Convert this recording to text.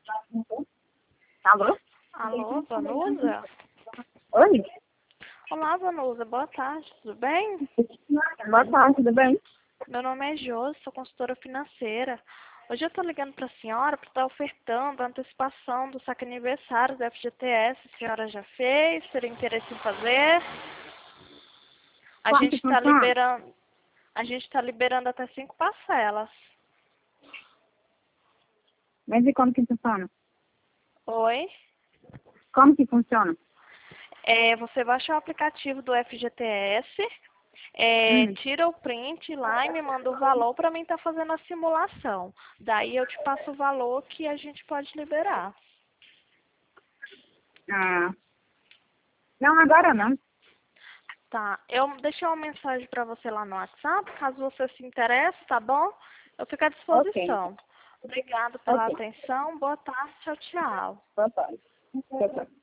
Alô? Alô, Vanusa? Oi? Olá, Vanusa, boa tarde, tudo bem? Boa tarde, tudo bem? Meu nome é Josi, sou consultora financeira. Hoje eu estou ligando para a senhora para estar ofertando a antecipação do saque aniversário do FGTS. A senhora já fez? Teria interesse em fazer? A Como gente que está funciona? liberando até 5 parcelas. Mas e como que funciona? Oi? Como que funciona? Você baixa o aplicativo do FGTS, Hum. tira o print lá e me manda o valor para mim estar fazendo a simulação. Daí eu te passo o valor que a gente pode liberar. Ah, não, agora não. Tá, eu deixei uma mensagem para você lá no WhatsApp, caso você se interesse, tá bom? Eu fico à Ok, disposição. Obrigada pela ok. atenção, boa tarde, tchau, tchau. Boa tarde. Tchau, tchau.